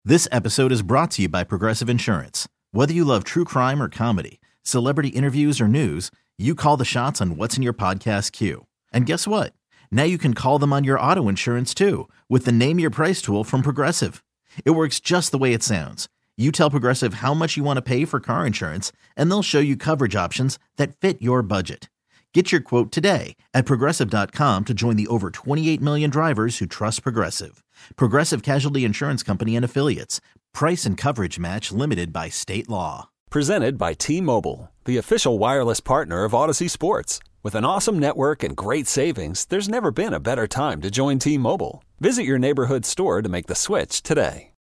This episode is brought to you by Progressive Insurance. Whether you love true crime or comedy, celebrity interviews or news, you call the shots on what's in your podcast queue. And guess what? Now you can call them on your auto insurance too with the Name Your Price tool from Progressive. It works just the way it sounds. You tell Progressive how much you want to pay for car insurance, and they'll show you coverage options that fit your budget. Get your quote today at Progressive.com to join the over 28 million drivers who trust Progressive. Progressive Casualty Insurance Company and Affiliates. Price and coverage match limited by state law. Presented by T-Mobile, the official wireless partner of Odyssey Sports. With an awesome network and great savings, there's never been a better time to join T-Mobile. Visit your neighborhood store to make the switch today.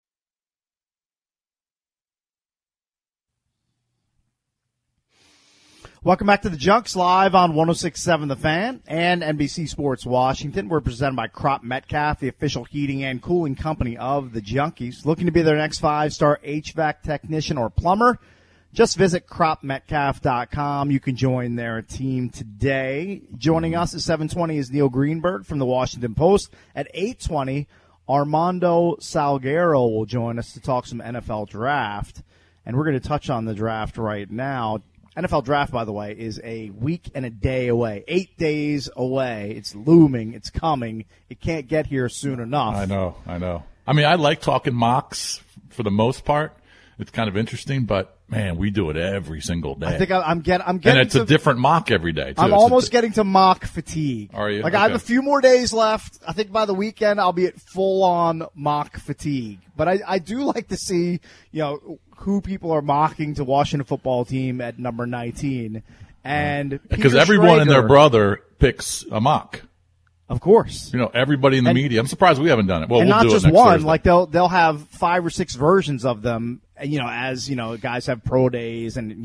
Welcome back to the Junks live on 106.7 The Fan and NBC Sports Washington. We're presented by Crop Metcalf, the official heating and cooling company of the Junkies. Looking to be their next 5-star HVAC technician or plumber? Just visit cropmetcalf.com. You can join their team today. Joining us at 7:20 is Neil Greenberg from the Washington Post. At 8:20, Armando Salguero will join us to talk some NFL draft. And we're going to touch on the draft right now. NFL draft, by the way, is a week and a day away. 8 days away. It's looming. It's coming. It can't get here soon enough. I know. I mean, I like talking mocks for the most part. It's kind of interesting, but man, we do it every single day. I think I'm getting, and it's a different mock every day, too. I'm almost getting to mock fatigue. Are you? Like, okay. I have a few more days left. I think by the weekend I'll be at full-on mock fatigue. But I do like to see, who people are mocking to Washington football team at number 19. And because everyone and their brother picks a mock. Of course. Everybody in the media. I'm surprised we haven't done it. Well, and we'll not do just it next one. Thursday. Like they'll have 5 or 6 versions of them. As guys have pro days, and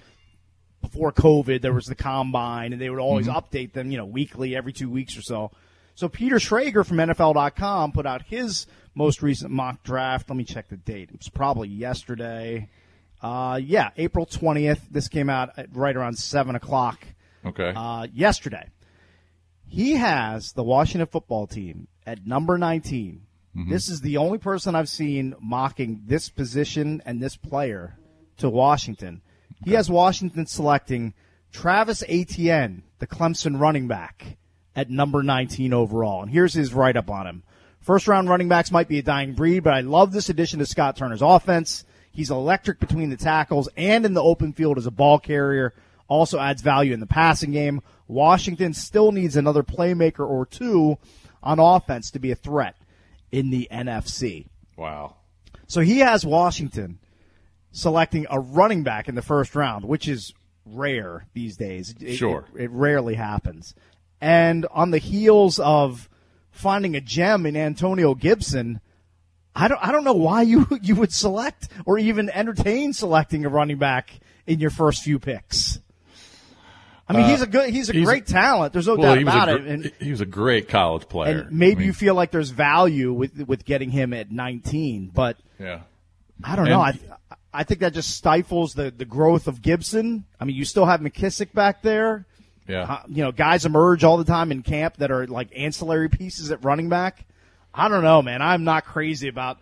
before COVID there was the combine, and they would always update them, weekly, every 2 weeks or so. So Peter Schrager from NFL.com put out his most recent mock draft. Let me check the date. It was probably yesterday. April 20th. This came out at right around 7:00. Okay. Yesterday. He has the Washington football team at number 19. This is the only person I've seen mocking this position and this player to Washington. He has Washington selecting Travis Etienne, the Clemson running back, at number 19 overall. And here's his write-up on him. First-round running backs might be a dying breed, but I love this addition to Scott Turner's offense. He's electric between the tackles and in the open field as a ball carrier. Also adds value in the passing game. Washington still needs another playmaker or two on offense to be a threat in the NFC. Wow. So he has Washington selecting a running back in the first round, which is rare these days. Sure. It rarely happens. And on the heels of finding a gem in Antonio Gibson, I don't know why you would select or even entertain selecting a running back in your first few picks. I mean, he's a great talent. There's no doubt about it. And he was a great college player. And maybe you feel like there's value with getting him at 19, but yeah, I don't know. I think that just stifles the growth of Gibson. I mean, you still have McKissick back there. Yeah. Guys emerge all the time in camp that are like ancillary pieces at running back. I don't know, man. I'm not crazy about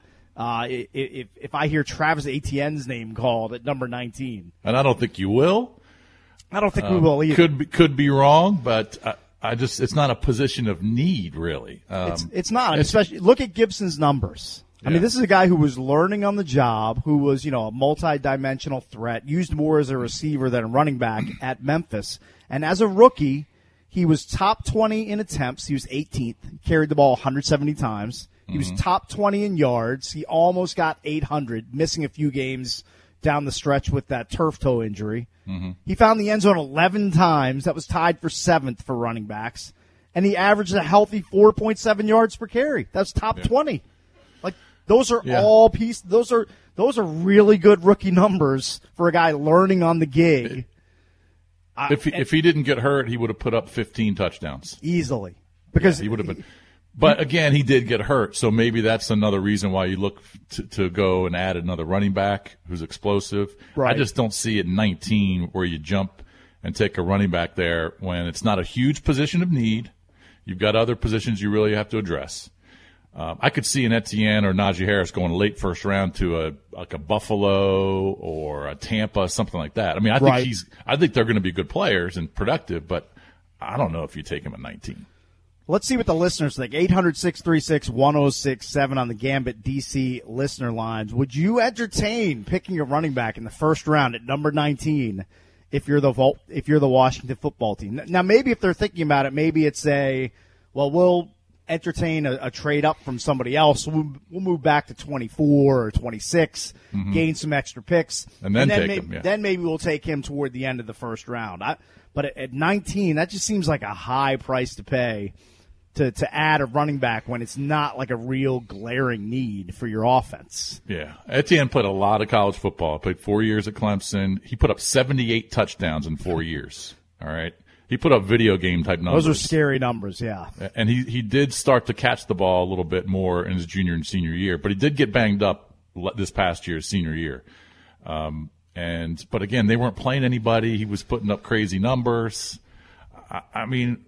if I hear Travis Etienne's name called at number 19. And I don't think you will. I don't think we will either. Could be wrong, but I just it's not a position of need really. It's not. Especially look at Gibson's numbers. I mean, this is a guy who was learning on the job, who was a multi-dimensional threat, used more as a receiver than a running back at Memphis, and as a rookie, he was top 20 in attempts. He was 18th. He carried the ball 170 times. He was top 20 in yards. He almost got 800, missing a few games down the stretch with that turf toe injury. He found the end zone 11 times. That was tied for 7th for running backs. And he averaged a healthy 4.7 yards per carry. That's top 20. Like, those are all pieces. Those are really good rookie numbers for a guy learning on the gig. If he didn't get hurt, he would have put up 15 touchdowns. Easily. Because he would have been. But again, he did get hurt, so maybe that's another reason why you look to go and add another running back who's explosive. Right. I just don't see it 19 where you jump and take a running back there when it's not a huge position of need. You've got other positions you really have to address. I could see an Etienne or Najee Harris going late first round to a Buffalo or a Tampa, something like that. I mean, I think they're going to be good players and productive, but I don't know if you take him at 19. Let's see what the listeners think. 800-636-1067 on the Gambit DC listener lines. Would you entertain picking a running back in the first round at number 19 if you're the Washington football team? Now, maybe if they're thinking about it, maybe it's we'll entertain a trade up from somebody else. We'll move back to 24 or 26, gain some extra picks, and then take him. Yeah. Then maybe we'll take him toward the end of the first round. But at 19, that just seems like a high price to pay to add a running back when it's not like a real glaring need for your offense. Yeah. Etienne played a lot of college football. Played 4 years at Clemson. He put up 78 touchdowns in 4 years. All right. He put up video game type numbers. Those are scary numbers, yeah. And he did start to catch the ball a little bit more in his junior and senior year, but he did get banged up this past year, senior year. But again, they weren't playing anybody. He was putting up crazy numbers. I mean,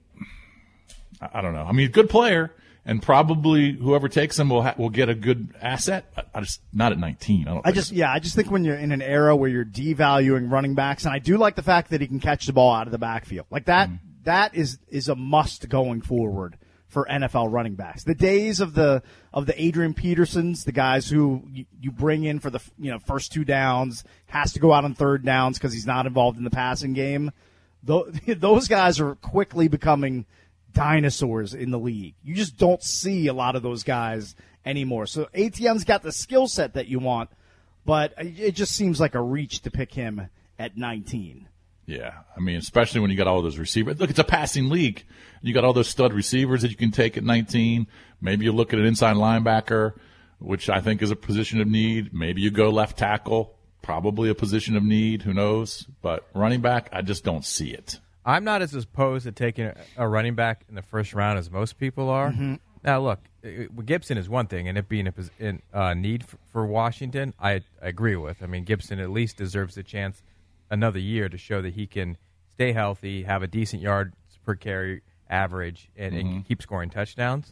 I don't know. I mean, good player, and probably whoever takes him will get a good asset. I just not at 19. I just think when you're in an era where you're devaluing running backs, and I do like the fact that he can catch the ball out of the backfield like that. That is a must going forward for NFL running backs. The days of the Adrian Petersons, the guys who you bring in for the first two downs, has to go out on third downs because he's not involved in the passing game. Those guys are quickly becoming dinosaurs in the league. You just don't see a lot of those guys anymore. So Etienne's got the skill set that you want, but it just seems like a reach to pick him at 19. Yeah, I mean, especially when you got all those receivers. Look, it's a passing league. You got all those stud receivers that you can take at 19. Maybe you look at an inside linebacker, which I think is a position of need. Maybe you go left tackle, probably a position of need. Who knows? But running back, I just don't see it. I'm not as opposed to taking a running back in the first round as most people are. Mm-hmm. Now, look, Gibson is one thing, and it being a need for Washington, I agree with. I mean, Gibson at least deserves a chance another year to show that he can stay healthy, have a decent yards per carry average, and keep scoring touchdowns.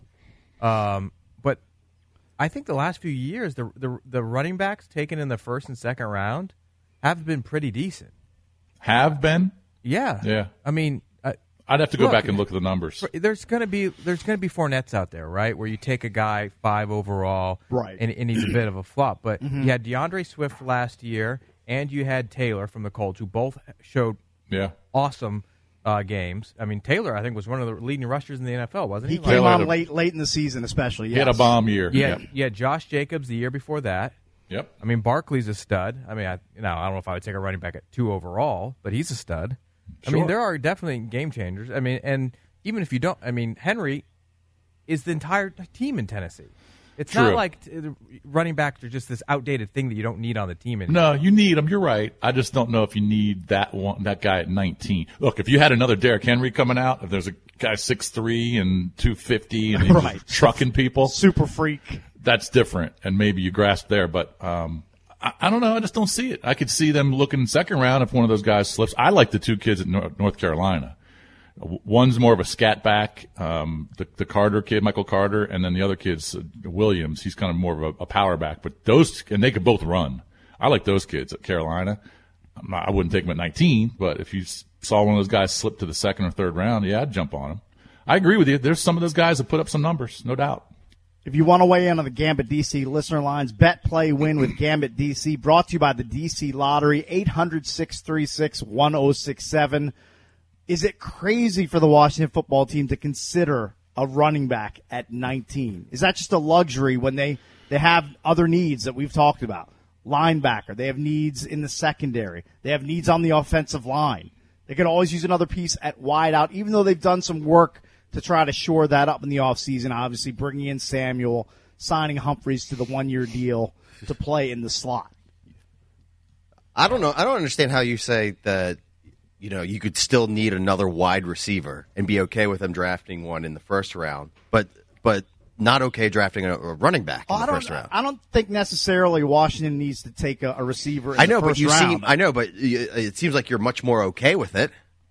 But I think the last few years, the running backs taken in the first and second round have been pretty decent. Have been? Yeah. I mean, I'd have to go back and look at the numbers. There's going to be Fournettes out there, right, where you take a guy 5 overall, right, and he's a bit of a flop. But you had DeAndre Swift last year, and you had Taylor from the Colts, who both showed awesome games. I mean, Taylor, I think, was one of the leading rushers in the NFL, wasn't he? He came on late in the season, especially. Yes. He had a bomb year. Yeah, Josh Jacobs the year before that. Yep. I mean, Barkley's a stud. I mean, I don't know if I would take a running back at 2 overall, but he's a stud. Sure. I mean, there are definitely game changers. I mean, and even if you don't, I mean, Henry is the entire team in Tennessee. It's not like running backs are just this outdated thing that you don't need on the team anymore. No, you need them. You're right. I just don't know if you need that guy at 19. Look, if you had another Derrick Henry coming out, if there's a guy 6'3" and 250 and he's just trucking people, super freak, that's different, and maybe you grasp there. But I don't know. I just don't see it. I could see them looking second round if one of those guys slips. I like the two kids at North Carolina. One's more of a scat back, the Carter kid, Michael Carter, and then the other kid's Williams. He's kind of more of a power back. But and they could both run. I like those kids at Carolina. I wouldn't take them at 19, but if you saw one of those guys slip to the second or third round, yeah, I'd jump on them. I agree with you. There's some of those guys that put up some numbers, no doubt. If you want to weigh in on the Gambit DC listener lines, bet, play, win with Gambit DC, brought to you by the DC Lottery, 800-636-1067. Is it crazy for the Washington football team to consider a running back at 19? Is that just a luxury when they have other needs that we've talked about? Linebacker. They have needs in the secondary. They have needs on the offensive line. They could always use another piece at wide out, even though they've done some work to try to shore that up in the offseason, obviously bringing in Samuel, signing Humphreys to the 1-year deal to play in the slot. I don't know. I don't understand how you say that, you could still need another wide receiver and be okay with them drafting one in the first round, but not okay drafting a running back in the first round. I don't think necessarily Washington needs to take a receiver in the first round. I know, but it seems like you're much more okay with it.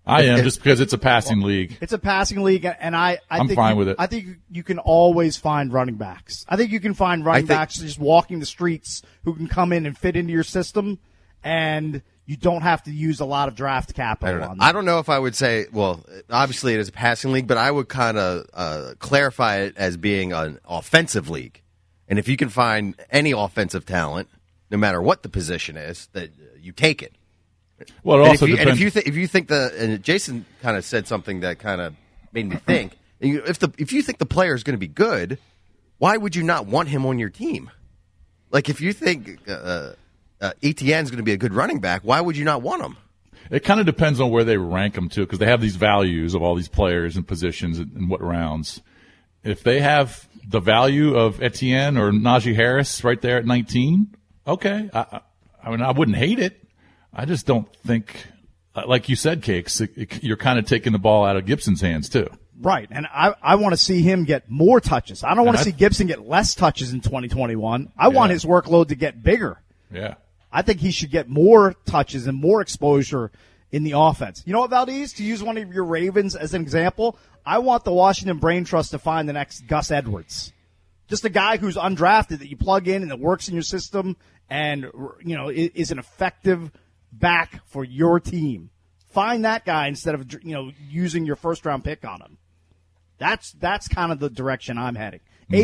I am, just because it's a passing league. It's a passing league, and I'm think fine with it. I think you can always find running backs. I think you can find running backs just walking the streets who can come in and fit into your system, and you don't have to use a lot of draft capital on them. I don't know if I would say, well, obviously it is a passing league, but I would kind of clarify it as being an offensive league. And if you can find any offensive talent, no matter what the position is, that you take it. Well, it also depends. And if you think and Jason kind of said something that kind of made me think, if you think the player is going to be good, why would you not want him on your team? Like if you think Etienne is going to be a good running back, why would you not want him? It kind of depends on where they rank them too, because they have these values of all these players and positions and what rounds. If they have the value of Etienne or Najee Harris right there at 19, okay. I mean, I wouldn't hate it. I just don't think, like you said, Cakes, you're kind of taking the ball out of Gibson's hands too. Right, and I want to see him get more touches. I don't want to see Gibson get less touches in 2021. I want his workload to get bigger. Yeah. I think he should get more touches and more exposure in the offense. You know what, Valdez? To use one of your Ravens as an example, I want the Washington Brain Trust to find the next Gus Edwards. Just a guy who's undrafted that you plug in and that works in your system and, you know, is an effective back for your team. Find that guy instead of, you know, using your first-round pick on him. That's kind of the direction I'm heading.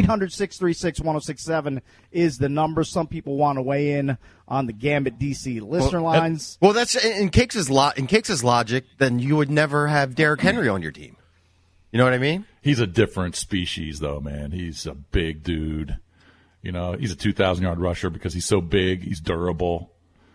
800-636-1067 is the number. Some people want to weigh in on the Gambit DC listener lines. Well, that's in Cakes' logic. Then you would never have Derrick Henry on your team. You know what I mean? He's a different species, though, man. He's a big dude. You know, he's a 2,000-yard rusher because he's so big. He's durable.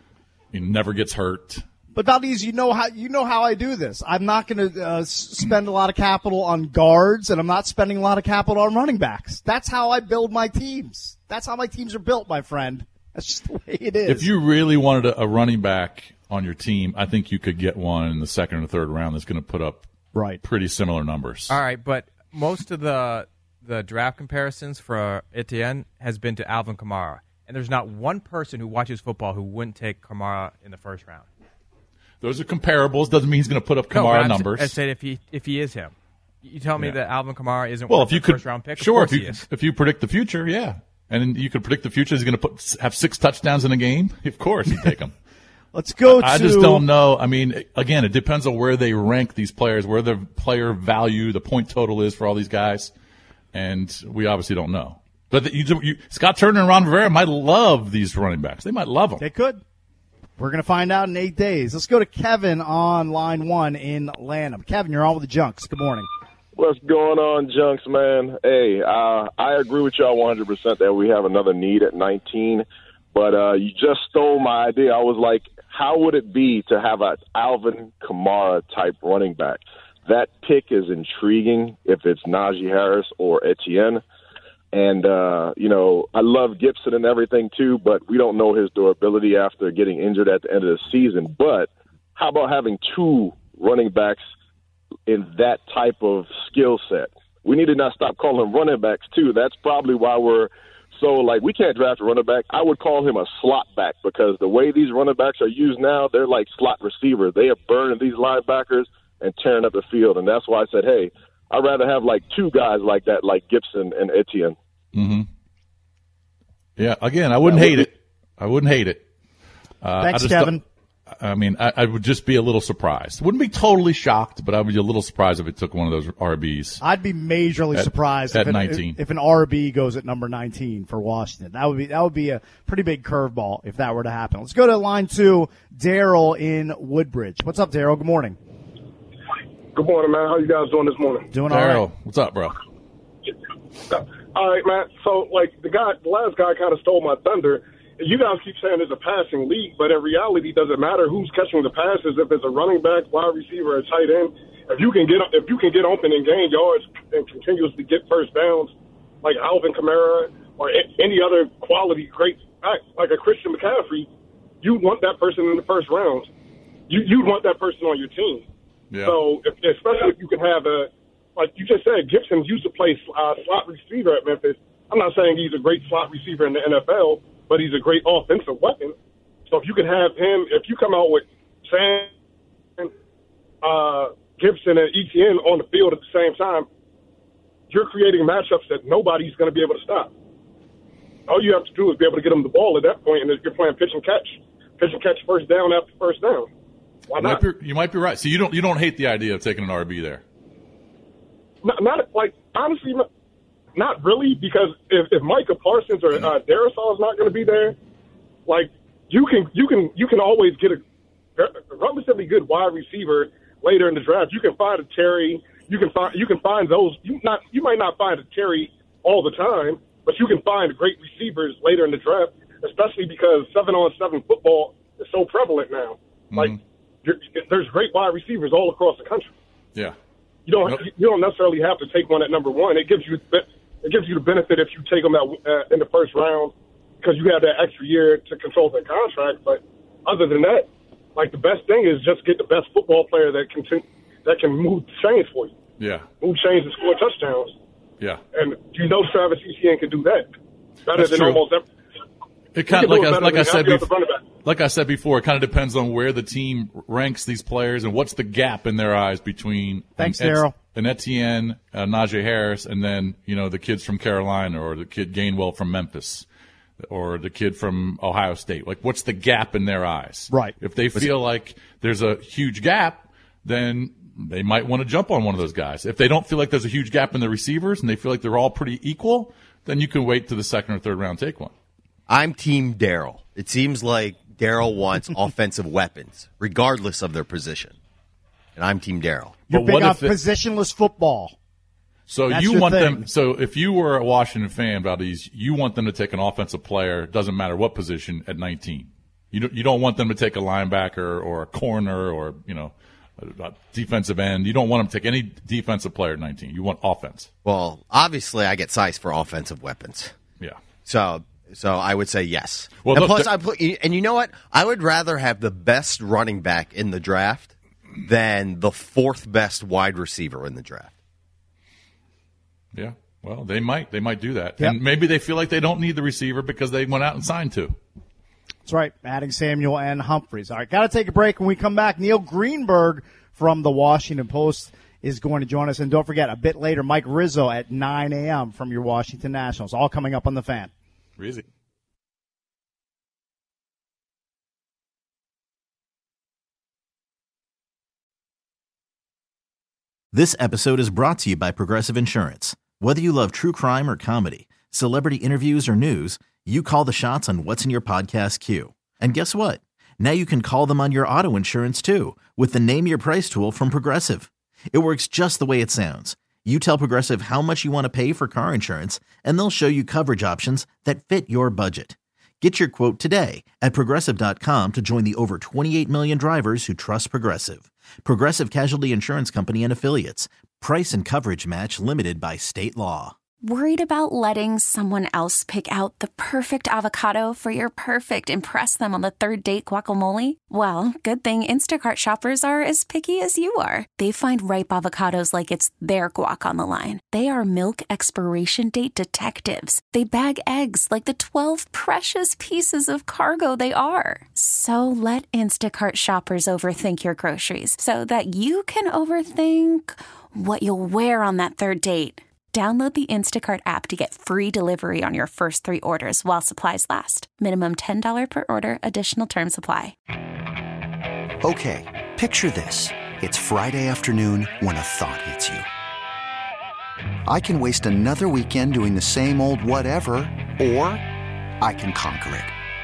He never gets hurt. But Valdez, you know how I do this. I'm not going to spend a lot of capital on guards, and I'm not spending a lot of capital on running backs. That's how I build my teams. That's how my teams are built, my friend. That's just the way it is. If you really wanted a running back on your team, I think you could get one in the second or third round that's going to put up pretty similar numbers. All right, but most of the draft comparisons for Etienne has been to Alvin Kamara. And there's not one person who watches football who wouldn't take Kamara in the first round. Those are comparables. Doesn't mean he's going to put up Kamara numbers. I said if he is him. You tell me that Alvin Kamara isn't worth the first round pick? Sure, of course he is. If you predict the future, yeah. And you could predict the future. He's going to have 6 touchdowns in a game. Of course you take him. Let's go I just don't know. I mean, again, it depends on where they rank these players, where the player value, the point total is for all these guys. And we obviously don't know. But Scott Turner and Ron Rivera might love these running backs. They might love them. They could. We're going to find out in 8 days. Let's go to Kevin on line 1 in Lanham. Kevin, you're on with the Junks. Good morning. What's going on, Junks, man? Hey, I agree with y'all 100% that we have another need at 19. But you just stole my idea. I was like, how would it be to have an Alvin Kamara-type running back? That pick is intriguing if it's Najee Harris or Etienne. And, you know, I love Gibson and everything, too, but we don't know his durability after getting injured at the end of the season. But how about having 2 running backs in that type of skill set? We need to not stop calling them running backs, too. That's probably why we're so, like, we can't draft a running back. I would call him a slot back because the way these running backs are used now, they're like slot receivers. They are burning these linebackers and tearing up the field. And that's why I said, hey, I'd rather have, like, 2 guys like that, like Gibson and Etienne. Mm-hmm. Yeah, again, I wouldn't hate it. I wouldn't hate it. Thanks, Kevin. I mean, I would just be a little surprised. Wouldn't be totally shocked, but I would be a little surprised if it took one of those RBs. I'd be majorly surprised at 19. If an RB goes at number 19 for Washington. That would be a pretty big curveball if that were to happen. Let's go to line 2, Daryl in Woodbridge. What's up, Daryl? Good morning. Good morning, man. How you guys doing this morning? Doing all right. Daryl, what's up, bro? All right, man. So, like, the last guy kind of stole my thunder. You guys keep saying it's a passing league, but in reality, it doesn't matter who's catching the passes. If it's a running back, wide receiver, or tight end, if you can get open and gain yards and continuously get first downs, like Alvin Kamara or any other quality great back, like a Christian McCaffrey, you want that person in the first round. You'd want that person on your team. Yeah. So, especially if you can have like you just said, Gibson used to play slot receiver at Memphis. I'm not saying he's a great slot receiver in the NFL, but he's a great offensive weapon. So if you can have him, if you come out with Sam, Gibson and Etienne on the field at the same time, you're creating matchups that nobody's going to be able to stop. All you have to do is be able to get them the ball at that point, and you're playing pitch and catch first down after first down. Why not? You might be right. So you don't hate the idea of taking an RB there? Not like, honestly, not really, because if Micah Parsons or Darisaw is not going to be there, like you can always get a relatively good wide receiver later in the draft. You can find a Terry. You can find those. You might not find a Terry all the time, but you can find great receivers later in the draft, especially because 7-on-7 football is so prevalent now. Like there's great wide receivers all across the country. Yeah. You don't necessarily have to take one at number one. It gives you the benefit if you take them in the first round because you have that extra year to control their contract. But other than that, like the best thing is just get the best football player that can move chains for you. Yeah. Move chains and score touchdowns. Yeah. And Travis Etienne can do that better That's than true. almost every. It kind of like I said before, it kind of depends on where the team ranks these players and what's the gap in their eyes between Daryl. And Etienne, Najee Harris, and then the kids from Carolina or the kid Gainwell from Memphis or the kid from Ohio State. Like, what's the gap in their eyes? Right. If they feel like there's a huge gap, then they might want to jump on one of those guys. If they don't feel like there's a huge gap in the receivers and they feel like they're all pretty equal, then you can wait to the second or third round, take one. I'm Team Daryl. It seems like Daryl wants offensive weapons, regardless of their position. And I'm Team Daryl. You're But big what on if positionless football. So That's you your want thing. them. So if you were a Washington fan, Valdez, you want them to take an offensive player. Doesn't matter what position at 19. You don't want them to take a linebacker or a corner or a defensive end. You don't want them to take any defensive player at 19. You want offense. Well, obviously, I get size for offensive weapons. Yeah. So I would say yes. Well, and look, plus, and you know what? I would rather have the best running back in the draft than the fourth best wide receiver in the draft. Yeah. Well, they might do that, Yep. and maybe they feel like they don't need the receiver because they went out and signed two. That's right, adding Samuel and Humphreys. All right, got to take a break. When we come back, Neil Greenberg from the Washington Post is going to join us. And don't forget, a bit later, Mike Rizzo at 9 a.m. from your Washington Nationals. All coming up on The Fan. Easy. This episode is brought to you by Progressive Insurance. Whether you love true crime or comedy, celebrity interviews or news, you call the shots on what's in your podcast queue. And guess what? Now you can call them on your auto insurance too with the Name Your Price tool from Progressive. It works just the way it sounds. You tell Progressive how much you want to pay for car insurance, and they'll show you coverage options that fit your budget. Get your quote today at Progressive.com to join the over 28 million drivers who trust Progressive. Progressive Casualty Insurance Company and Affiliates. Price and coverage match limited by state law. Worried about letting someone else pick out the perfect avocado for your perfect impress them on the third date guacamole? Well, good thing Instacart shoppers are as picky as you are. They find ripe avocados like it's their guac on the line. They are milk expiration date detectives. They bag eggs like the 12 precious pieces of cargo they are. So let Instacart shoppers overthink your groceries so that you can overthink what you'll wear on that third date. Download the Instacart app to get free delivery on your first 3 orders while supplies last. Minimum $10 per order. Additional terms apply. Okay, picture this. It's Friday afternoon when a thought hits you. I can waste another weekend doing the same old whatever, or I can conquer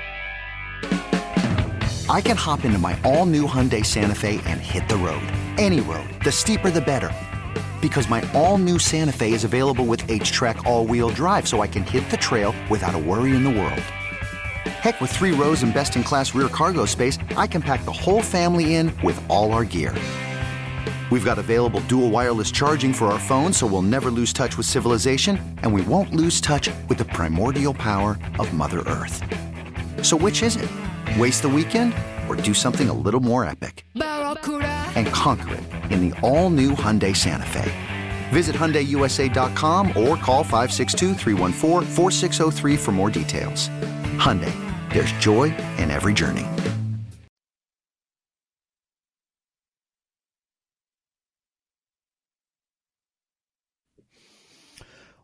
it. I can hop into my all-new Hyundai Santa Fe and hit the road. Any road. The steeper, the better. Because my all-new Santa Fe is available with H-Track all-wheel drive, so I can hit the trail without a worry in the world. Heck, with 3 rows and best-in-class rear cargo space, I can pack the whole family in with all our gear. We've got available dual wireless charging for our phones, so we'll never lose touch with civilization, and we won't lose touch with the primordial power of Mother Earth. So which is it? Waste the weekend or do something a little more epic? And conquer it in the all-new Hyundai Santa Fe. Visit HyundaiUSA.com or call 562-314-4603 for more details. Hyundai, there's joy in every journey.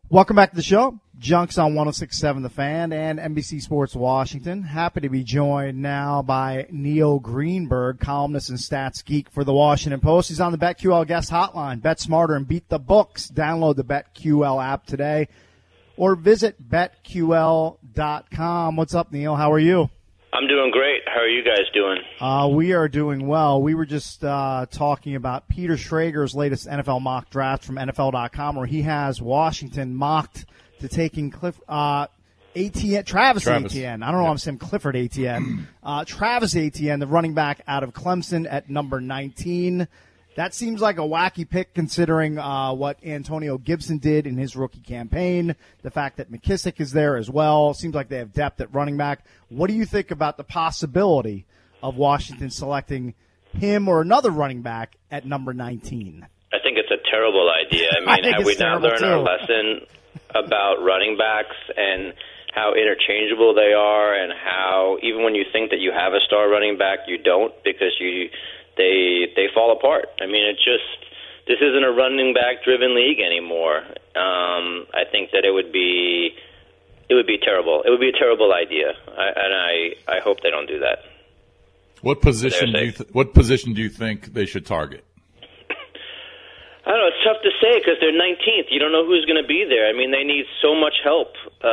Welcome back to the show. Junks on 106.7 The Fan and NBC Sports Washington. Happy to be joined now by Neil Greenberg, columnist and stats geek for the Washington Post. He's on the BetQL guest hotline. Bet smarter and beat the books. Download the BetQL app today or visit BetQL.com. What's up, Neil? How are you? I'm doing great. How are you guys doing? We are doing well. We were just talking about Peter Schrager's latest NFL mock draft from NFL.com, where he has Washington mocked to taking Travis Etienne. I don't know why I'm saying Clifford Etienne. Travis Etienne, the running back out of Clemson at number 19. That seems like a wacky pick considering what Antonio Gibson did in his rookie campaign. The fact that McKissick is there as well. Seems like they have depth at running back. What do you think about the possibility of Washington selecting him or another running back at number 19? I think it's a terrible idea. I mean, have we not learned our lesson about running backs and how interchangeable they are, and how even when you think that you have a star running back, you don't, because they fall apart. I mean, this isn't a running back driven league anymore. I think that it would be terrible. It would be a terrible idea, and I hope they don't do that. What position do you think they should target? I don't know. It's tough to say because they're 19th. You don't know who's going to be there. I mean, they need so much help.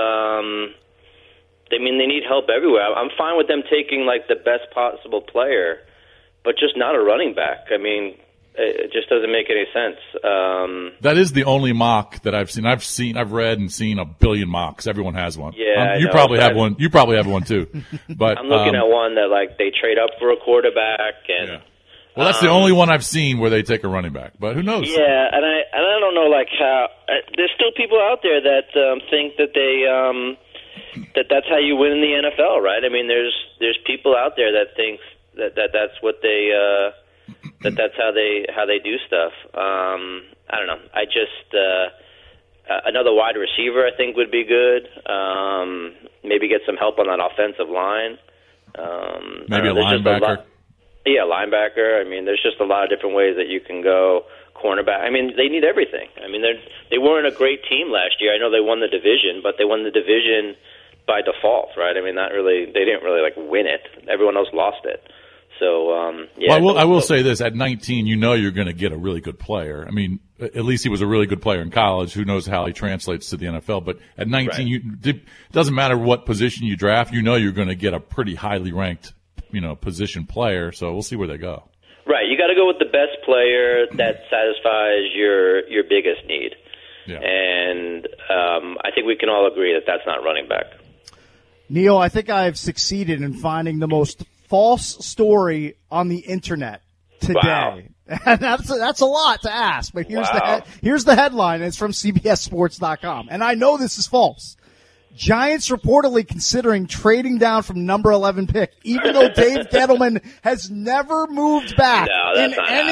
They need help everywhere. I'm fine with them taking like the best possible player, but just not a running back. I mean, it just doesn't make any sense. That is the only mock that I've seen. I've read and seen a billion mocks. Everyone has one. Yeah, you probably have one. You probably have one too. But I'm looking at one that like they trade up for a quarterback and. Yeah. Well, that's the only one I've seen where they take a running back, but who knows? Yeah, and I don't know like how there's still people out there that think that that's how you win in the NFL, right? I mean, there's people out there that think that's what they that's how they do stuff. I don't know. I just another wide receiver I think would be good. Maybe get some help on that offensive line. Maybe a linebacker. Yeah, linebacker. I mean, there's just a lot of different ways that you can go. Cornerback. I mean, they need everything. I mean, they weren't a great team last year. I know they won the division, but they won the division by default, right? I mean, they didn't really like win it. Everyone else lost it. So, yeah. Well, I will say this: at 19, you know you're going to get a really good player. I mean, at least he was a really good player in college. Who knows how he translates to the NFL? But at 19, it doesn't matter what position you draft. You know you're going to get a pretty highly ranked, position player. So we'll see where they go. Right, you got to go with the best player that satisfies your biggest need. Yeah. And I think we can all agree that that's not running back. Neil, I think I've succeeded in finding the most false story on the internet today. Wow. And that's a lot to ask, but here's the headline. It's from CBSSports.com, and I know this is false. Giants reportedly considering trading down from number 11 pick, even though Dave Gettleman has never moved back in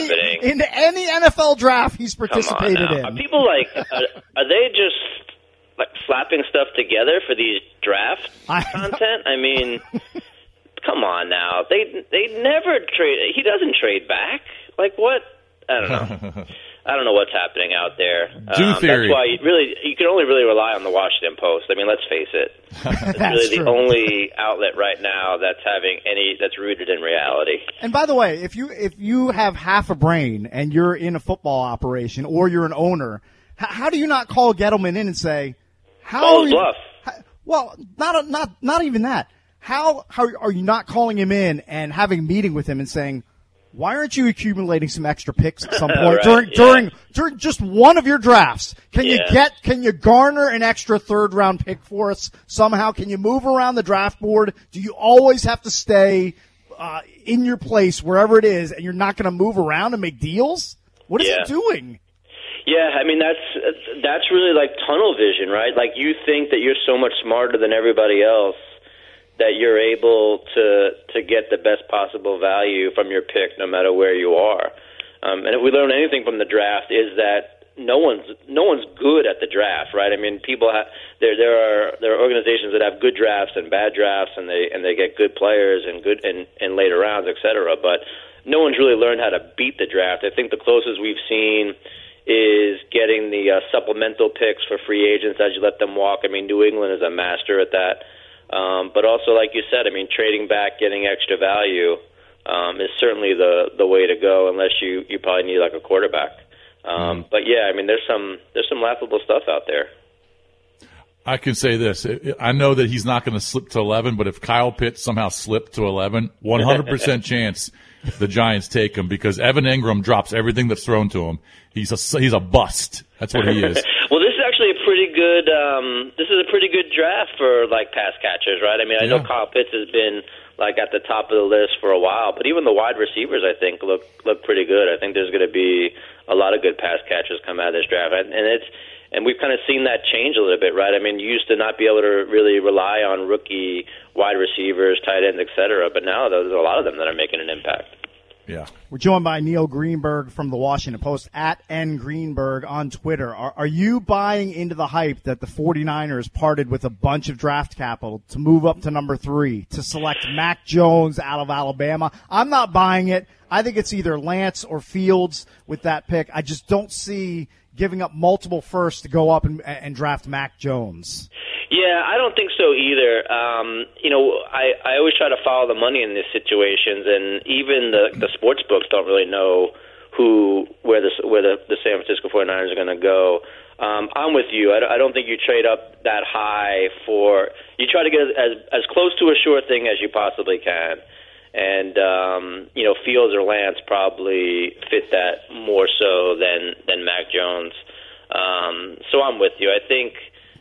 any NFL draft he's participated in. Are people are they just like slapping stuff together for these draft content? I mean, come on now. They never trade. He doesn't trade back. Like what? I don't know. I don't know what's happening out there. Theory. That's why you can only really rely on the Washington Post. I mean, let's face it. It's really the only outlet right now that's rooted in reality. And by the way, if you have half a brain and you're in a football operation or you're an owner, how do you not call Gettleman in and say, "Call his bluff"? Well, not even that. How are you not calling him in and having a meeting with him and saying, why aren't you accumulating some extra picks at some point during just one of your drafts? Can you garner an extra third round pick for us somehow? Can you move around the draft board? Do you always have to stay in your place wherever it is, and you're not going to move around and make deals? What is he doing? Yeah, I mean that's really like tunnel vision, right? Like you think that you're so much smarter than everybody else, that you're able to get the best possible value from your pick no matter where you are. And if we learn anything from the draft is that no one's good at the draft, right? I mean, there are organizations that have good drafts and bad drafts, and they get good players and good in later rounds, et cetera. But no one's really learned how to beat the draft. I think the closest we've seen is getting the supplemental picks for free agents as you let them walk. I mean, New England is a master at that. But also, like you said, I mean, trading back, getting extra value is certainly the way to go, unless you probably need like a quarterback. But yeah, I mean, there's some laughable stuff out there. I can say this. I know that he's not going to slip to 11, but if Kyle Pitts somehow slipped to 11, 100% chance the Giants take him, because Evan Engram drops everything that's thrown to him. He's a bust. That's what he is. Well, this is actually a pretty good draft for like pass catchers, right? I mean, I know Kyle Pitts has been like at the top of the list for a while, but even the wide receivers I think look pretty good. I think there's going to be a lot of good pass catchers come out of this draft, and we've kind of seen that change a little bit, right? I mean, you used to not be able to really rely on rookie wide receivers, tight ends, et cetera, but now there's a lot of them that are making an impact. Yeah. We're joined by Neil Greenberg from the Washington Post, at @ngreenberg on Twitter. Are you buying into the hype that the 49ers parted with a bunch of draft capital to move up to number 3 to select Mac Jones out of Alabama? I'm not buying it. I think it's either Lance or Fields with that pick. I just don't see giving up multiple firsts to go up and draft Mac Jones. Yeah, I don't think so either. I always try to follow the money in these situations, and even the sports books don't really know where the San Francisco 49ers are going to go. I'm with you. I don't think you trade up that high you try to get as close to a sure thing as you possibly can. And, Fields or Lance probably fit that more so than Mac Jones. So I'm with you. I think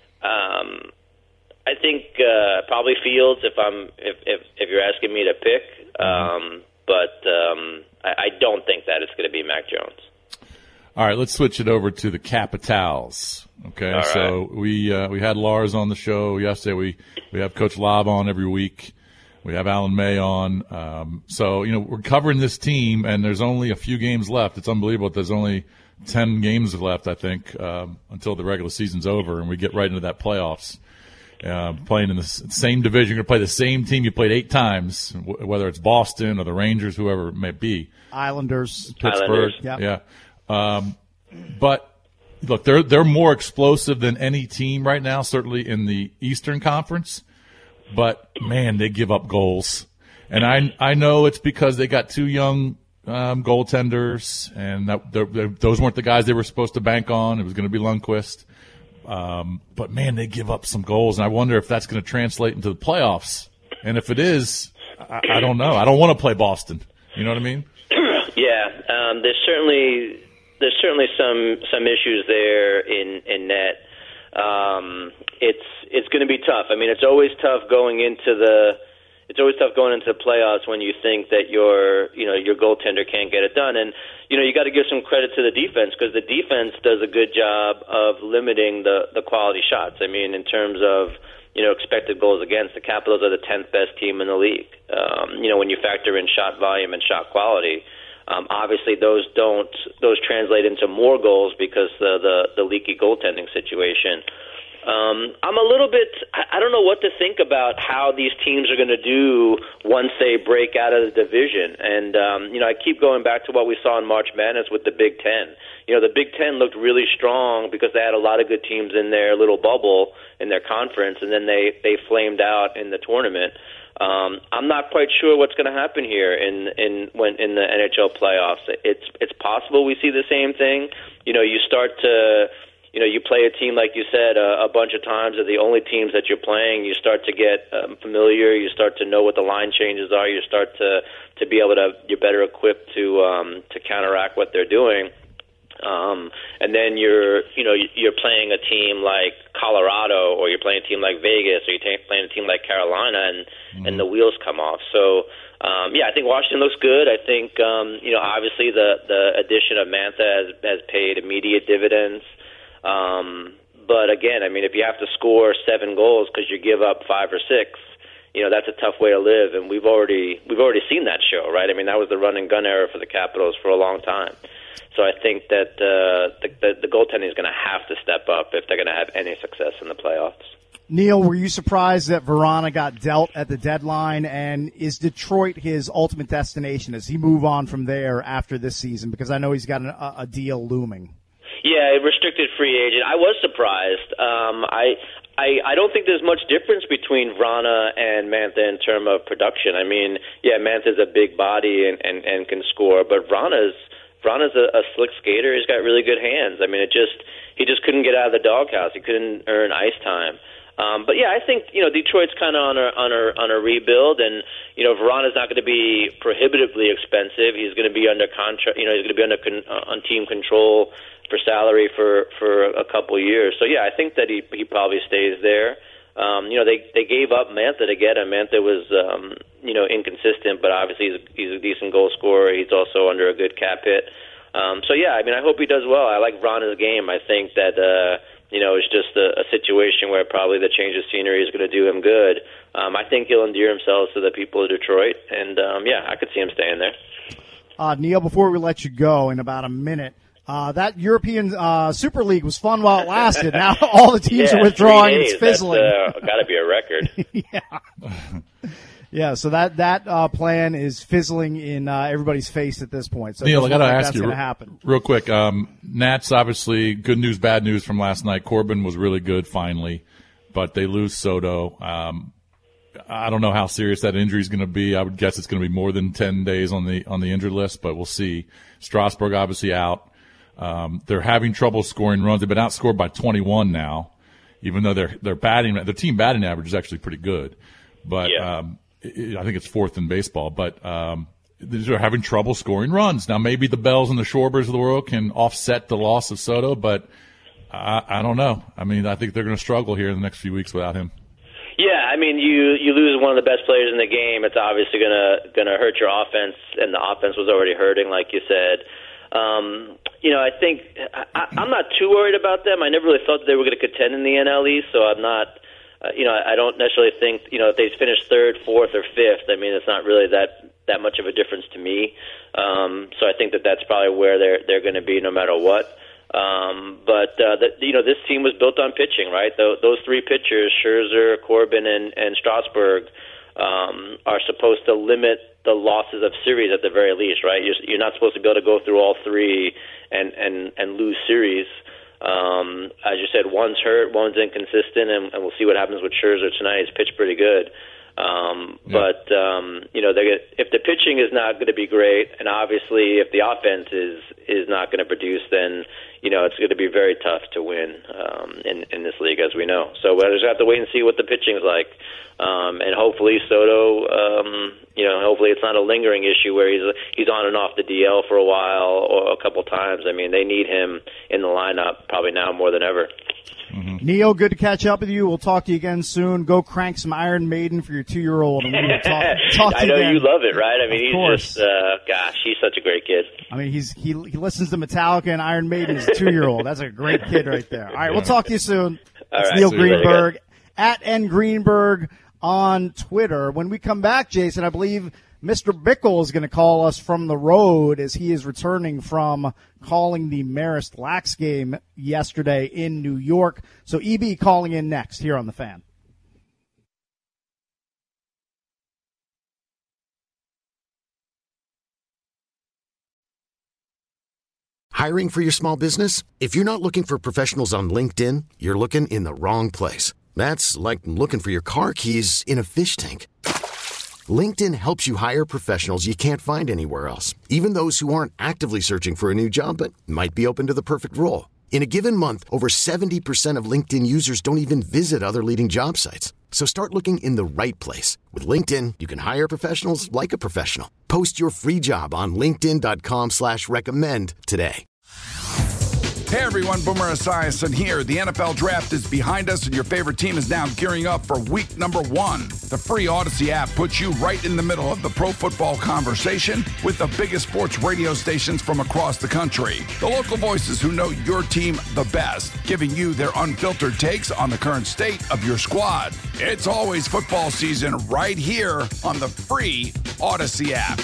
probably Fields if you're asking me to pick. But I don't think that it's going to be Mac Jones. All right, let's switch it over to the Capitals. Okay, right. So we had Lars on the show yesterday. We have Coach Lob on every week. We have Alan May on. So, we're covering this team, and there's only a few games left. It's unbelievable. There's only 10 games left, I think, until the regular season's over, and we get right into that playoffs. Playing in the same division. You're going to play the same team you played 8 times, whether it's Boston or the Rangers, whoever it may be. Islanders. Pittsburgh. Yep. Yeah. But, look, they're more explosive than any team right now, certainly in the Eastern Conference. But, man, they give up goals. And I know it's because they got 2 young goaltenders, and those weren't the guys they were supposed to bank on. It was going to be Lundqvist. But, man, they give up some goals, and I wonder if that's going to translate into the playoffs. And if it is, I don't know. I don't want to play Boston. You know what I mean? Yeah. There's certainly some issues there in net. It's going to be tough. I mean, it's always tough going into the playoffs when you think that your goaltender can't get it done. And you got to give some credit to the defense, because the defense does a good job of limiting the quality shots. I mean, in terms of expected goals against, the Capitals are the 10th best team in the league. When you factor in shot volume and shot quality. Obviously, those translate into more goals because the leaky goaltending situation. I'm a little bit. I don't know what to think about how these teams are going to do once they break out of the division. And I keep going back to what we saw in March Madness with the Big Ten. The Big Ten looked really strong because they had a lot of good teams in their little bubble in their conference, and then they flamed out in the tournament. I'm not quite sure what's going to happen here in the NHL playoffs. It's possible we see the same thing. You start to, you play a team like you said a bunch of times. They're the only teams that you're playing. You start to get familiar. You start to know what the line changes are. You start to be able to. You're better equipped to counteract what they're doing. And then you're playing a team like Colorado, or you're playing a team like Vegas, or you're playing a team like Carolina, and the wheels come off. So, I think Washington looks good. I think, obviously the addition of Mantha has paid immediate dividends. But again, I mean, if you have to score 7 goals because you give up 5 or 6, that's a tough way to live. And we've already seen that show, right? I mean, that was the run and gun era for the Capitals for a long time. So I think that the goaltending is going to have to step up if they're going to have any success in the playoffs. Neil, were you surprised that Vrana got dealt at the deadline? And is Detroit his ultimate destination? Does he move on from there after this season? Because I know he's got a deal looming. Yeah, restricted free agent. I was surprised. I don't think there's much difference between Vrana and Mantha in terms of production. I mean, yeah, Mantha's a big body and can score, but Vrana's a slick skater. He's got really good hands. I mean, he just couldn't get out of the doghouse. He couldn't earn ice time. But yeah, I think Detroit's kind of on a rebuild, and Vrana's not going to be prohibitively expensive. He's going to be under contract. He's going to be on team control for salary for a couple of years. So yeah, I think that he probably stays there. They gave up Mantha to get him. Mantha was inconsistent, but obviously he's a decent goal scorer. He's also under a good cap hit. So yeah, I mean, I hope he does well. I like Vrana's game. I think that it's just a situation where probably the change of scenery is going to do him good. I think he'll endear himself to the people of Detroit, and I could see him staying there. Neil, before we let you go in about a minute, that European Super League was fun while it lasted. Now all the teams are withdrawing and it's fizzling. That's got to be a record. Yeah. Yeah, so that plan is fizzling in everybody's face at this point. So Neil, I got to ask you real quick. Nats, obviously, good news, bad news from last night. Corbin was really good finally, but they lose Soto. I don't know how serious that injury is going to be. I would guess it's going to be more than 10 days on the injured list, but we'll see. Strasburg obviously out. They're having trouble scoring runs. They've been outscored by 21 now, even though their team batting average is actually pretty good. But I think it's fourth in baseball. But they're having trouble scoring runs. Now maybe the Bells and the Schwarbers of the world can offset the loss of Soto, but I don't know. I mean, I think they're going to struggle here in the next few weeks without him. Yeah, I mean, you lose one of the best players in the game. It's obviously gonna hurt your offense, and the offense was already hurting, like you said. I think I'm not too worried about them. I never really thought that they were going to contend in the NL East, so I'm not. I don't necessarily think if they finish third, fourth, or fifth. I mean, it's not really that much of a difference to me. So I think that's probably where they're going to be no matter what. But this team was built on pitching, right? Those three pitchers, Scherzer, Corbin, and Strasburg, are supposed to limit the losses of series at the very least, right? You're not supposed to be able to go through all three and lose series. As you said, one's hurt, one's inconsistent, and we'll see what happens with Scherzer tonight. He's pitched pretty good. But if the pitching is not going to be great, and obviously if the offense is not going to produce, then it's going to be very tough to win in this league, as we know. So we'll just have to wait and see what the pitching is like, and hopefully Soto, hopefully it's not a lingering issue where he's on and off the DL for a while or a couple times. I mean, they need him in the lineup probably now more than ever. Mm-hmm. Neil, good to catch up with you. We'll talk to you again soon. Go crank some Iron Maiden for your 2-year-old. And we'll talk to I know you again. You love it, right? I mean, he's he's such a great kid. I mean, he listens to Metallica and Iron Maiden as a 2-year-old. That's a great kid right there. All right, we'll talk to you soon. It's Neil Greenberg at @NGreenberg on Twitter. When we come back, Jason, I believe Mr. Bickle is going to call us from the road as he is returning from calling the Marist Lax game yesterday in New York. So EB calling in next here on The Fan. Hiring for your small business? If you're not looking for professionals on LinkedIn, you're looking in the wrong place. That's like looking for your car keys in a fish tank. LinkedIn helps you hire professionals you can't find anywhere else, even those who aren't actively searching for a new job but might be open to the perfect role. In a given month, over 70% of LinkedIn users don't even visit other leading job sites. So start looking in the right place. With LinkedIn, you can hire professionals like a professional. Post your free job on linkedin.com/recommend today. Hey everyone, Boomer Esiason here. The NFL Draft is behind us and your favorite team is now gearing up for week number 1. The free Odyssey app puts you right in the middle of the pro football conversation with the biggest sports radio stations from across the country. The local voices who know your team the best, giving you their unfiltered takes on the current state of your squad. It's always football season right here on the free Odyssey app.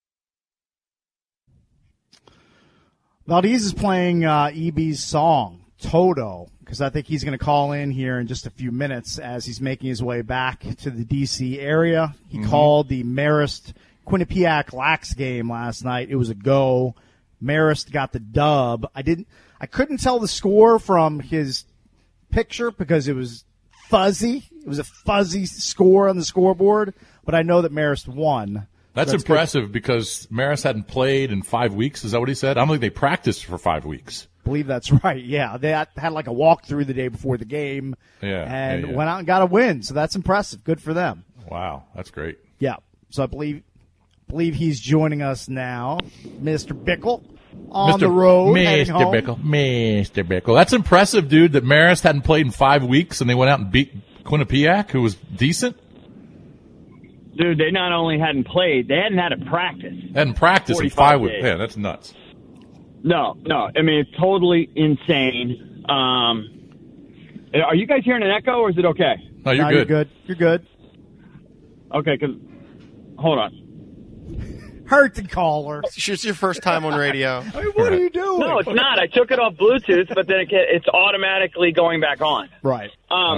Valdez is playing EB's song Toto, because I think he's going to call in here in just a few minutes as he's making his way back to the D.C. area. He called the Marist Quinnipiac Lax game last night. It was a go. Marist got the dub. I couldn't tell the score from his picture because it was fuzzy. It was a fuzzy score on the scoreboard, but I know that Marist won. That's impressive because Marist hadn't played in 5 weeks. Is that what he said? I don't think they practiced for 5 weeks. I believe that's right. Yeah, they had like a walkthrough the day before the game, and went out and got a win. So that's impressive. Good for them. Wow, that's great. Yeah. So I believe he's joining us now, Mr. Bickle, on the road. Mr. Bickle. That's impressive, dude. That Marist hadn't played in 5 weeks, and they went out and beat Quinnipiac, who was decent. Dude, they not only hadn't played, they hadn't had a practice. Hadn't practiced in 5 weeks. Yeah, that's nuts. No. I mean, it's totally insane. Are you guys hearing an echo, or is it okay? No, you're good. You're good. Okay, because hold on. Hurt the caller. It's your first time on radio. I mean, what are you doing? No, it's not. I took it off Bluetooth, but then it's automatically going back on. Right.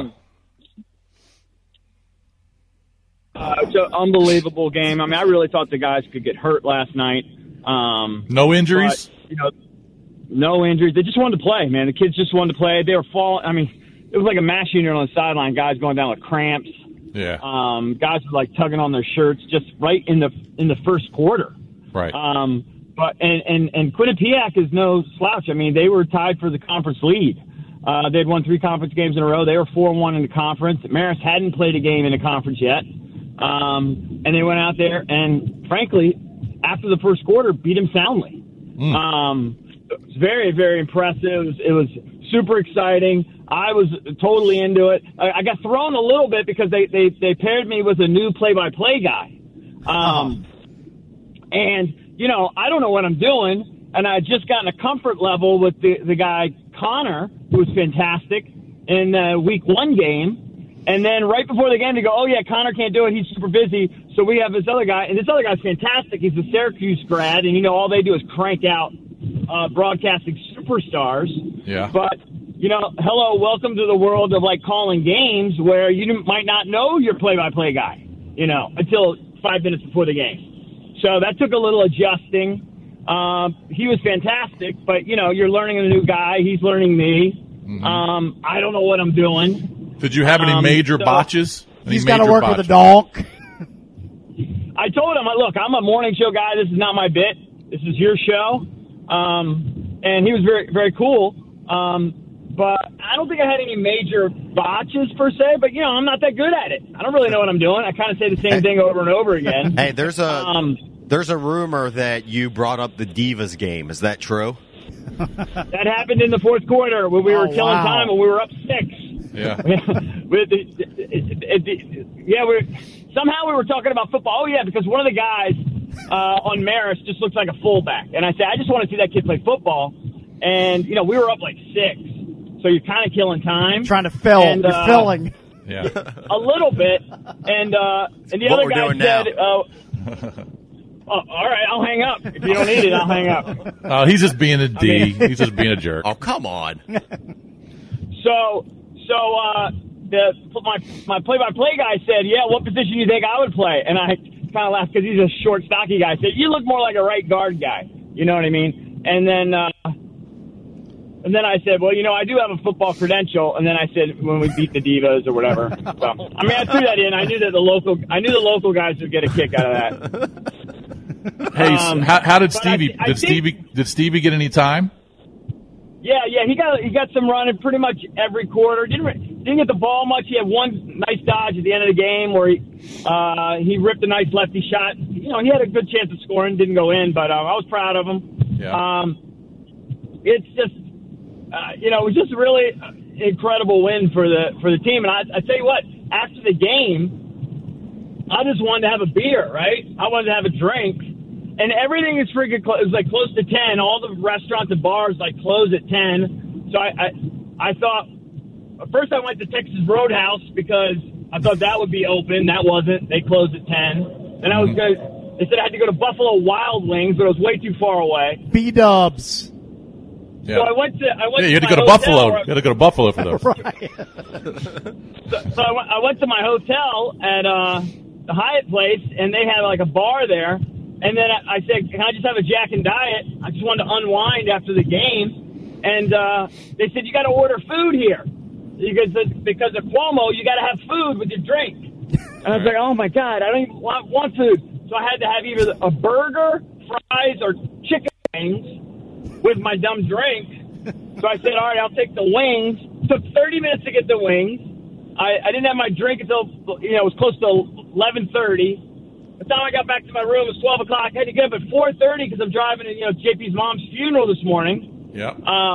It's an unbelievable game. I mean, I really thought the guys could get hurt last night. No injuries? But, no injuries. They just wanted to play, man. The kids just wanted to play. They were falling. I mean, it was like a mass unit on the sideline. Guys going down with cramps. Yeah. Guys were like tugging on their shirts just right in the first quarter. Right. But Quinnipiac is no slouch. I mean, they were tied for the conference lead. They'd won 3 conference games in a row. They were 4-1 in the conference. Marist hadn't played a game in the conference yet. And they went out there and, frankly, after the first quarter, beat him soundly. It was very, very impressive. It was super exciting. I was totally into it. I got thrown a little bit because they paired me with a new play-by-play guy. And, I don't know what I'm doing, and I had just gotten a comfort level with the guy Connor, who was fantastic, in the Week 1 game. And then right before the game, they go, oh, yeah, Connor can't do it. He's super busy. So we have this other guy, and this other guy's fantastic. He's a Syracuse grad, and, all they do is crank out broadcasting superstars. Yeah. But, hello, welcome to the world of, calling games where you might not know your play-by-play guy, until 5 minutes before the game. So that took a little adjusting. He was fantastic, but, you're learning a new guy. He's learning me. Mm-hmm. I don't know what I'm doing. Did you have any major botches? He's got to work with a donk. I told him, look, I'm a morning show guy. This is not my bit. This is your show. And he was very, very cool. But I don't think I had any major botches per se. But, I'm not that good at it. I don't really know what I'm doing. I kind of say the same thing over and over again. Hey, there's a rumor that you brought up the Divas game. Is that true? That happened in the fourth quarter when we were killing time and we were up 6. Yeah. Somehow we were talking about football. Oh, yeah, because one of the guys on Marist just looks like a fullback. And I said, I just want to see that kid play football. And, we were up 6. So you're kind of killing time. Trying to fill. You're filling. Yeah. A little bit. And the other guy said, all right, I'll hang up. If you don't need it, I'll hang up. Oh, he's just being a D. He's just being a jerk. Oh, come on. So my play-by-play guy said, yeah, what position do you think I would play? And I kind of laughed because he's a short, stocky guy. I said, you look more like a right guard guy. You know what I mean? And then I said, well, I do have a football credential. And then I said, when we beat the Divas or whatever. So, I threw that in. I knew the local guys would get a kick out of that. Hey, how did Stevie? Did Stevie get any time? Yeah, he got some running pretty much every quarter. Didn't get the ball much. He had one nice dodge at the end of the game where he ripped a nice lefty shot. He had a good chance of scoring, didn't go in, but I was proud of him. Yeah. It's just it was just a really incredible win for the team. And I tell you what, after the game, I just wanted to have a beer, right? I wanted to have a drink. And everything is freaking close. It was close to 10. All the restaurants and bars close at 10. So I thought first I went to Texas Roadhouse because I thought that would be open. That wasn't. They closed at 10. And I was They said I had to go to Buffalo Wild Wings, but it was way too far away. B-dubs. Yeah. So I went to you had to my go to hotel Buffalo. where- You had to go to Buffalo for those. Right. So I went to my hotel at the Hyatt place, and they had like a bar there. And then I said, "Can I just have a Jack and Diet? I just wanted to unwind after the game." And they said, "You got to order food here because of Cuomo. You got to have food with your drink." And I was like, "Oh my God, I don't even want food." So I had to have either a burger, fries, or chicken wings with my dumb drink. So I said, "All right, I'll take the wings." Took 30 minutes to get the wings. I didn't have my drink until it was close to 11:30. By the time I got back to my room, it was 12 o'clock. I had to get up at 4:30 because I'm driving to JP's mom's funeral this morning. Yeah.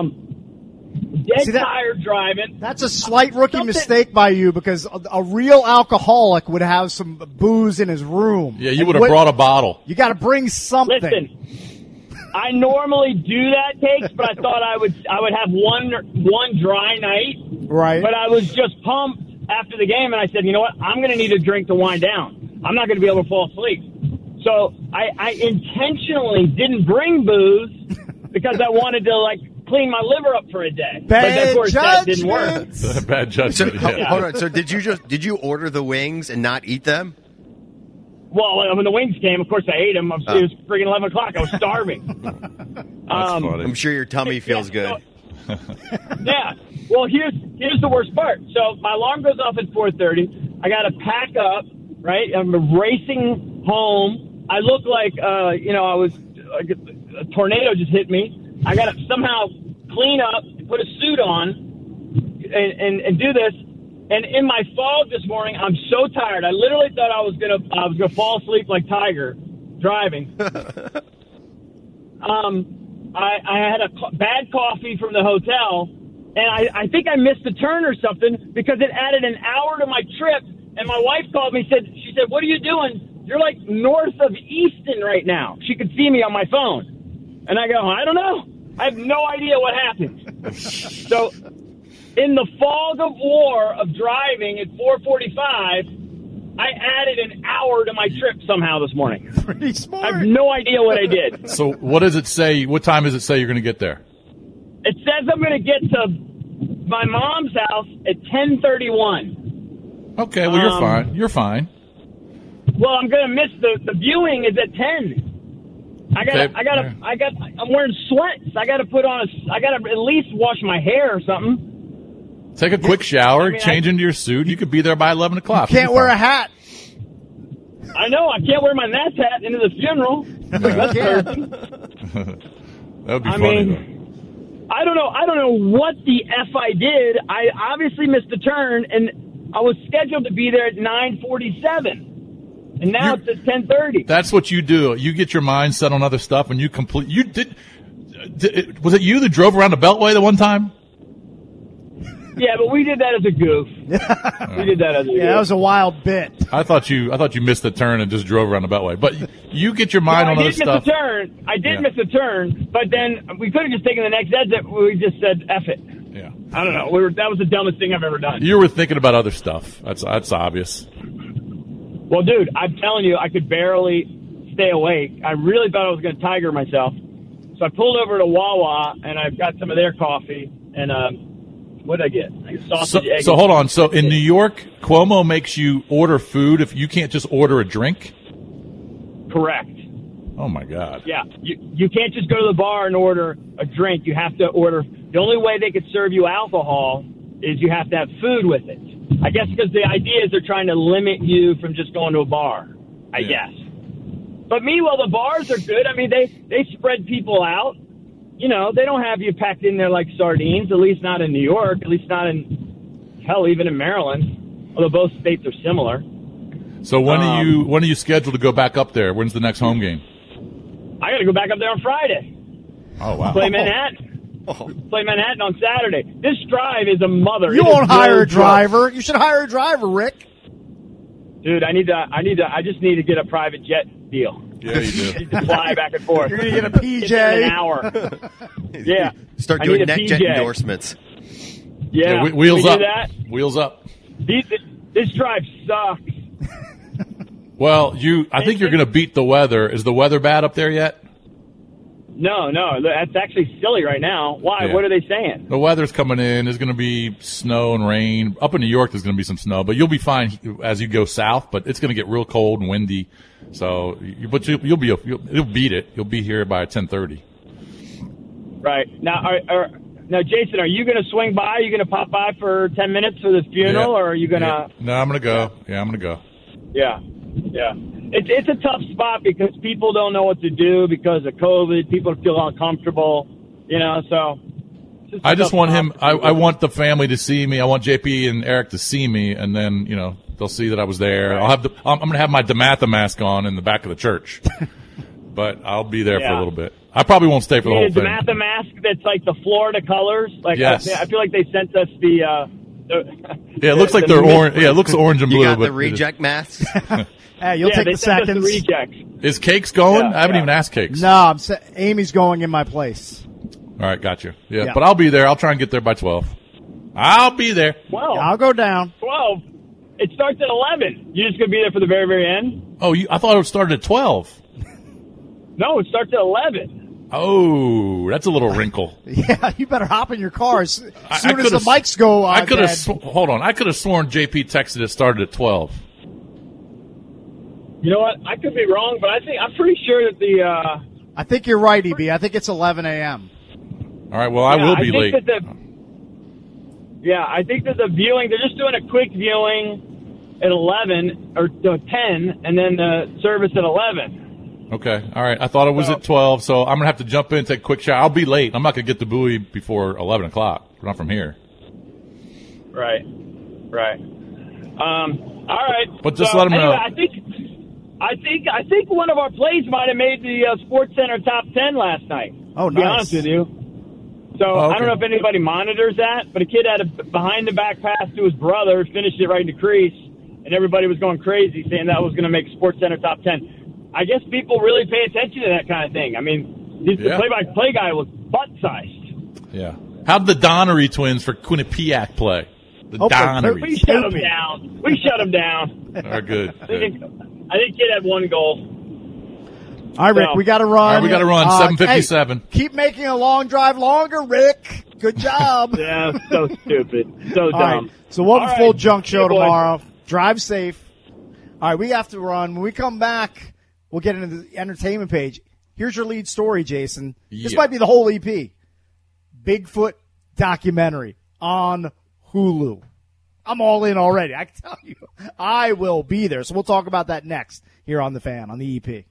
Tired driving. That's a slight rookie mistake by you because a real alcoholic would have some booze in his room. Yeah, you would have brought a bottle. You got to bring something. Listen, I normally do that, Cakes, but I thought I would have one dry night. Right. But I was just pumped after the game, and I said, you know what? I'm going to need a drink to wind down. I'm not going to be able to fall asleep. So I intentionally didn't bring booze because I wanted to clean my liver up for a day. But of course that didn't work. Bad judgment. So, yeah. Hold on. So did you order the wings and not eat them? Well, when the wings came, of course I ate them. It was friggin' 11 o'clock. I was starving. That's funny. I'm sure your tummy feels good. Yeah. Well, here's the worst part. So my alarm goes off at 4:30. I got to pack up. Right. I'm racing home. I look like I was a tornado just hit me. I got to somehow clean up, put a suit on, and do this. And in my fog this morning, I'm so tired. I literally thought I was gonna fall asleep like Tiger driving. I had a bad coffee from the hotel, and I think I missed a turn or something because it added an hour to my trip. And my wife called me. She said, "What are you doing? You're like north of Easton right now." She could see me on my phone, and I go, "I don't know. I have no idea what happened." So, in the fog of war of driving at 4:45, I added an hour to my trip somehow this morning. Pretty smart. I have no idea what I did. So what does it say? What time does it say you're going to get there? It says I'm going to get to my mom's house at 10:31. Okay, well, you're fine. You're fine. Well, I'm going to miss the viewing is at 10. I'm wearing sweats. I got to at least wash my hair or something. Take a quick shower, change into your suit. You could be there by 11 o'clock. You can't wear a hat. I know. I can't wear my Nats hat into the funeral. That's crazy. That would be funny, though. I don't know what the F I did. I obviously missed the turn, and I was scheduled to be there at 9:47, and now it's at 10:30. That's what you do. You get your mind set on other stuff, and you complete. You did. Was it you that drove around the Beltway the one time? Yeah, but we did that as a goof. We did that as a goof. Yeah, that was a wild bit. I thought you missed the turn and just drove around the Beltway. But you get your mind on other stuff. I did miss a turn, but then we could have just taken the next exit. We just said F it. Yeah. I don't know. That was the dumbest thing I've ever done. You were thinking about other stuff. That's obvious. Well, dude, I'm telling you, I could barely stay awake. I really thought I was going to Tiger myself. So I pulled over to Wawa, and I got some of their coffee. And what did I get? I got sausage, egg. So hold on. So in New York, Cuomo makes you order food if you can't just order a drink? Correct. Oh, my God. Yeah. You can't just go to the bar and order a drink. You have to order. The only way they could serve you alcohol is you have to have food with it. I guess because the idea is they're trying to limit you from just going to a bar, I guess. But meanwhile, the bars are good. I mean, they spread people out. You know, they don't have you packed in there like sardines, at least not in New York, at least not even in Maryland, although both states are similar. So when are you scheduled to go back up there? When's the next home game? I got to go back up there on Friday. Oh, wow. Play Manhattan. Play Manhattan on Saturday. This drive is a mother. You won't hire a driver. You should hire a driver, Rick. Dude, I just need to get a private jet deal. Yeah, you do. I need to fly back and forth. You're going to get a PJ. In an hour. Yeah. Start doing NetJet endorsements. Yeah. Wheels we up. Do that? Wheels up. This drive sucks. Well, I think you're going to beat the weather. Is the weather bad up there yet? No, that's actually silly right now. Why? Yeah. What are they saying? The weather's coming in. There's going to be snow and rain. Up in New York, there's going to be some snow, but you'll be fine as you go south. But it's going to get real cold and windy. So, you'll beat it. You'll be here by 10:30. Right now, Jason, are you going to swing by? Are you going to pop by for 10 minutes for this funeral, or are you going to? No, I'm going to go. Yeah, I'm going to go. Yeah. It's a tough spot because people don't know what to do because of COVID. People feel uncomfortable, so. I just want him. I want the family to see me. I want JP and Eric to see me, and then they'll see that I was there. Right. I'm going to have my DeMatha mask on in the back of the church, but I'll be there for a little bit. I probably won't stay for the whole thing. A DeMatha mask that's like the Florida colors. Like yes. I feel like they sent us the. It looks like they're orange. Yeah, it looks orange and blue. You got the reject masks. Hey, you'll take the seconds. The rejects. Is Cakes going? I haven't even asked Cakes. No, Amy's going in my place. All right, got you. Yeah, but I'll be there. I'll try and get there by 12. I'll be there. Well, I'll go down. 12. It starts at 11. You're just going to be there for the very, very end? Oh, I thought it started at 12. No, it starts at 11. Oh, that's a little wrinkle. Yeah, you better hop in your car as soon as the mics go. Hold on. I could have sworn JP texted it started at 12. You know what? I could be wrong, but I'm pretty sure that I think you're right, EB. I think it's 11 a.m. All right. Well, I will be late. I think that the viewing, they're just doing a quick viewing at 11 or 10, and then the service at 11. Okay. All right. I thought it was at 12, so I'm gonna have to jump in, take a quick shower. I'll be late. I'm not gonna get the buoy before 11 o'clock. We're not from here. Right. All right. But just let them know. I think one of our plays might have made the Sports Center top 10 last night. Oh, to be honest with you. So I don't know if anybody monitors that, but a kid had a behind-the-back pass to his brother, finished it right in the crease, and everybody was going crazy saying that was going to make Sports Center top 10. I guess people really pay attention to that kind of thing. I mean, the play-by-play guy was butt-sized. Yeah. How'd the Donnery twins for Quinnipiac play? The Donnery. We shut them down. Are good. I think kid had one goal. All right, Rick, we got to run. All right, we got to run. 7:57. Hey, keep making a long drive longer, Rick. Good job. Yeah, so stupid. So dumb. Right, so we'll have a full junk show tomorrow. Drive safe. All right, we have to run. When we come back, we'll get into the entertainment page. Here's your lead story, Jason. Yeah. This might be the whole EP. Bigfoot documentary on Hulu. I'm all in already. I can tell you. I will be there. So we'll talk about that next here on The Fan, on the EP.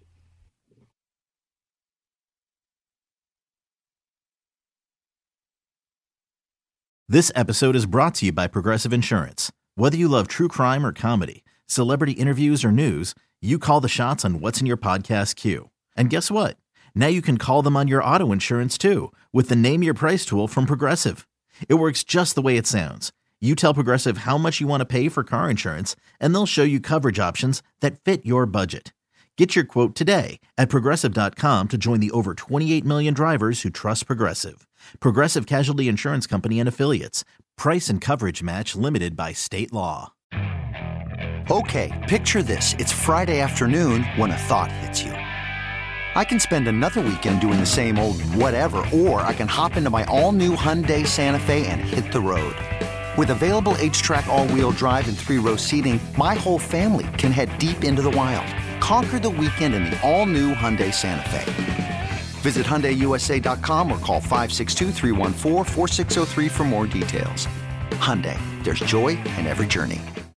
This episode is brought to you by Progressive Insurance. Whether you love true crime or comedy, celebrity interviews or news, you call the shots on what's in your podcast queue. And guess what? Now you can call them on your auto insurance too with the Name Your Price tool from Progressive. It works just the way it sounds. You tell Progressive how much you want to pay for car insurance, and they'll show you coverage options that fit your budget. Get your quote today at Progressive.com to join the over 28 million drivers who trust Progressive. Progressive Casualty Insurance Company and Affiliates. Price and coverage match limited by state law. Okay, picture this. It's Friday afternoon when a thought hits you. I can spend another weekend doing the same old whatever, or I can hop into my all-new Hyundai Santa Fe and hit the road. With available H-Track all-wheel drive and 3-row seating, my whole family can head deep into the wild. Conquer the weekend in the all-new Hyundai Santa Fe. Visit HyundaiUSA.com or call 562-314-4603 for more details. Hyundai, there's joy in every journey.